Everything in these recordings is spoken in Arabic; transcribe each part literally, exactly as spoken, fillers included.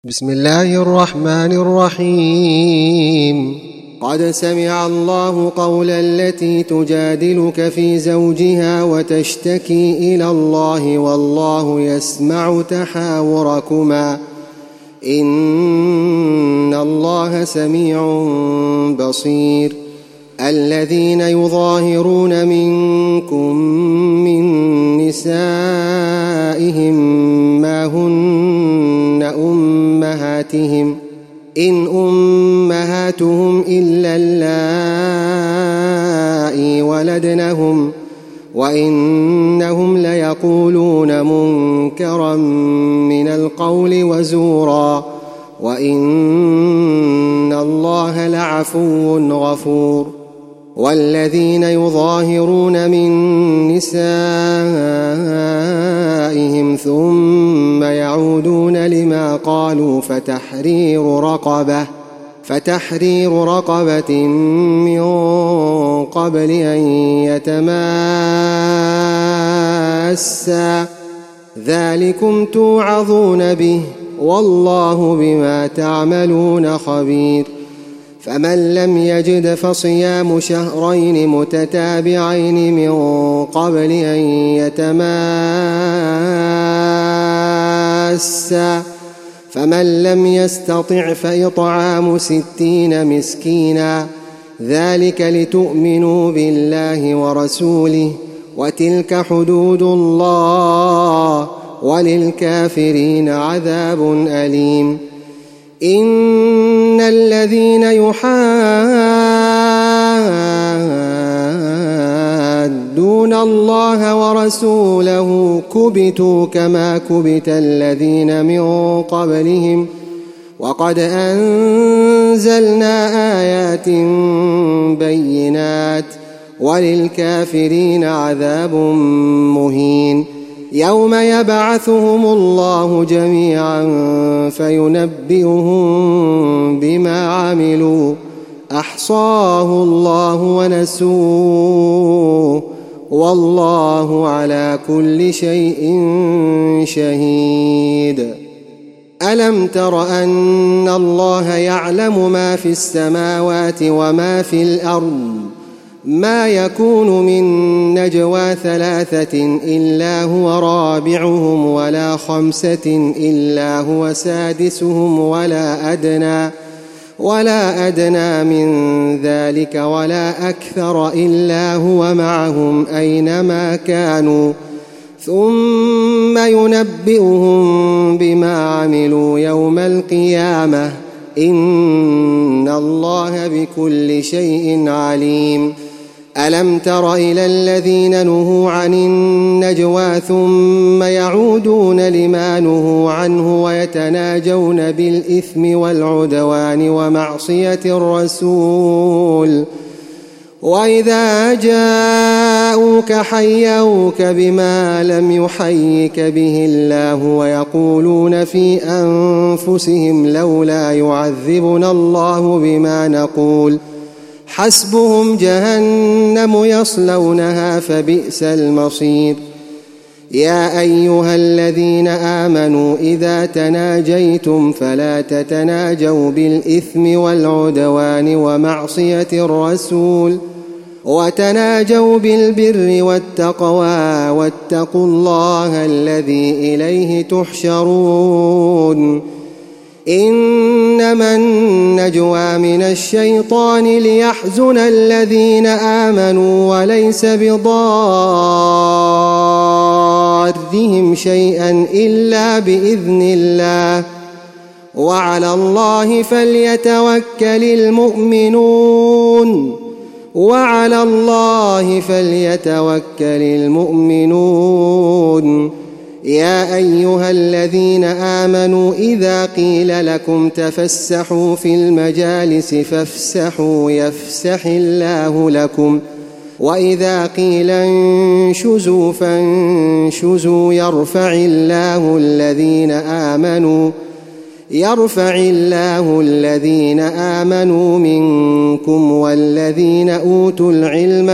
بسم الله الرحمن الرحيم. قد سمع الله قول التي تجادلك في زوجها وتشتكي إلى الله والله يسمع تحاوركما إن الله سميع بصير. الذين يظاهرون منكم من نسائهم ما هن أمهاتهم إن أمهاتهم إلا اللائي ولدنهم وإنهم ليقولون منكرا من القول وزورا وإن الله لعفو غفور. والذين يظاهرون من نسائهم ثم يعودون لما قالوا فتحرير رقبة فتحرير رقبة من قبل أن يتماسا ذلكم توعظون به والله بما تعملون خبير. فمن لم يجد فصيام شهرين متتابعين من قبل أن يتماسا فمن لم يستطع فإطعام ستين مسكينا ذلك لتؤمنوا بالله ورسوله وتلك حدود الله وللكافرين عذاب أليم. إن الذين يحادون الله ورسوله كبتوا كما كبت الذين من قبلهم وقد أنزلنا آيات بينات وللكافرين عذاب مهين. يوم يبعثهم الله جميعا فينبئهم بما عملوا أحصاه الله ونسوه والله على كل شيء شهيد. ألم تر أن الله يعلم ما في السماوات وما في الأرض ما يكون من نجوى ثلاثة إلا هو رابعهم ولا خمسة إلا هو سادسهم ولا أدنى ولا أدنى من ذلك ولا أكثر إلا هو معهم أينما كانوا ثم ينبئهم بما عملوا يوم القيامة إن الله بكل شيء عليم. ألم تر إلى الذين نهوا عن النجوى ثم يعودون لما نهوا عنه ويتناجون بالإثم والعدوان ومعصية الرسول وإذا جاءوك حيوك بما لم يحيك به الله ويقولون في أنفسهم لولا يعذبنا الله بما نقول حسبهم جهنم يصلونها فبئس المصير. يا أيها الذين آمنوا إذا تناجيتم فلا تتناجوا بالإثم والعدوان ومعصية الرسول وتناجوا بالبر والتقوى واتقوا الله الذي إليه تحشرون. إنما النجوى من الشيطان ليحزن الذين آمنوا وليس بضارهم شيئا إلا بإذن الله وعلى الله فليتوكل المؤمنون وعلى الله فليتوكل المؤمنون. يا أيها الذين آمنوا إذا قيل لكم تفسحوا في المجالس فافسحوا يفسح الله لكم وإذا قيل انشزوا فانشزوا يرفع الله الذين آمنوا يرفع الله الذين آمنوا منكم والذين أوتوا العلم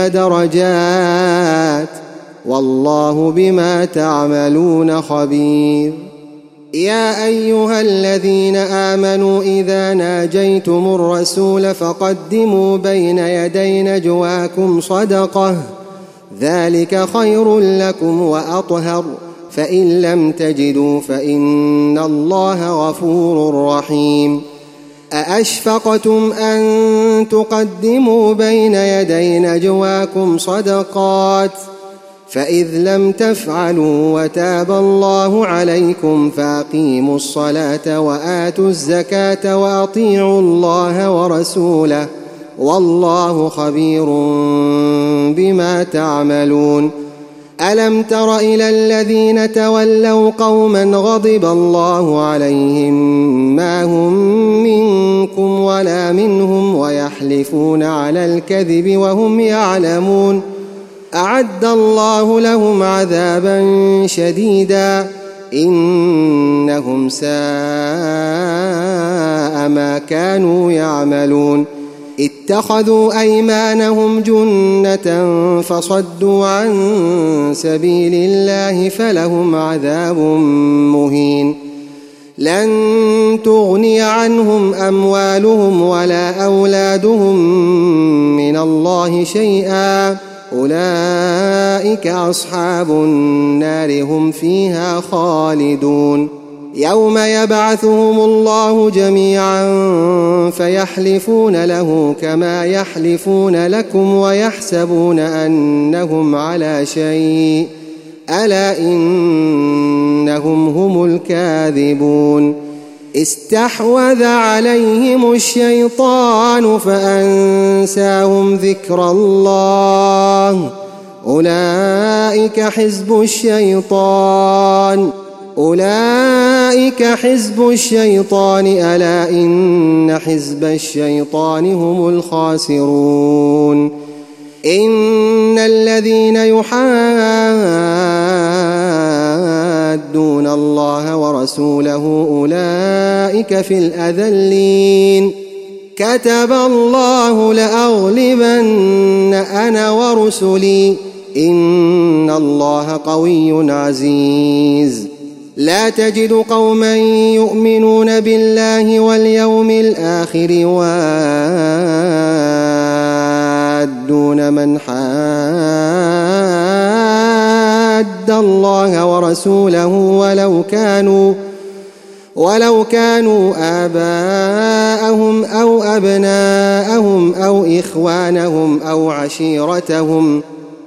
درجات والله بما تعملون خبير. يا أيها الذين آمنوا إذا ناجيتم الرسول فقدموا بين يدي نجواكم صدقة ذلك خير لكم وأطهر فإن لم تجدوا فإن الله غفور رحيم أأشفقتم أن تقدموا بين يدي نجواكم صدقات فإذ لم تفعلوا وتاب الله عليكم فأقيموا الصلاة وآتوا الزكاة وأطيعوا الله ورسوله والله خبير بما تعملون ألم تر إلى الذين تولوا قوما غضب الله عليهم ما هم منكم ولا منهم ويحلفون على الكذب وهم يعلمون أعد الله لهم عذابا شديدا إنهم ساء ما كانوا يعملون اتخذوا أيمانهم جنة فصدوا عن سبيل الله فلهم عذاب مهين لن تغني عنهم أموالهم ولا أولادهم من الله شيئا أولئك أصحاب النار هم فيها خالدون يوم يبعثهم الله جميعا فيحلفون له كما يحلفون لكم ويحسبون أنهم على شيء ألا إنهم هم الكاذبون استحوذ عليهم الشيطان فأنساهم ذكر الله أولئك حزب الشيطان أولئك حزب الشيطان ألا إن حزب الشيطان هم الخاسرون إن الذين يحادون الله ورسوله أولئك في الأذلين كتب الله لأغلبن أنا ورسلي إن الله قوي عزيز لا تجد قوما يؤمنون بالله واليوم الآخر يوادون من حاد الله ورسوله ولو كانوا ولو كانوا آباءهم أو أبناءهم أو إخوانهم أو عشيرتهم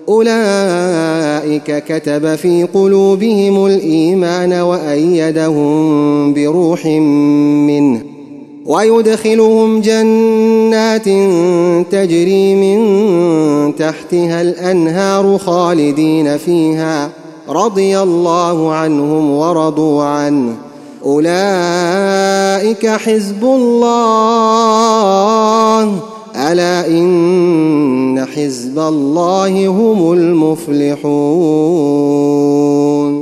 أولئك كتب في قلوبهم الإيمان وأيدهم بروح منه ويدخلهم جنات تجري من تحتها الأنهار خالدين فيها رضي الله عنهم ورضوا عنه أولئك حزب الله ألا إن حزب الله هم المفلحون.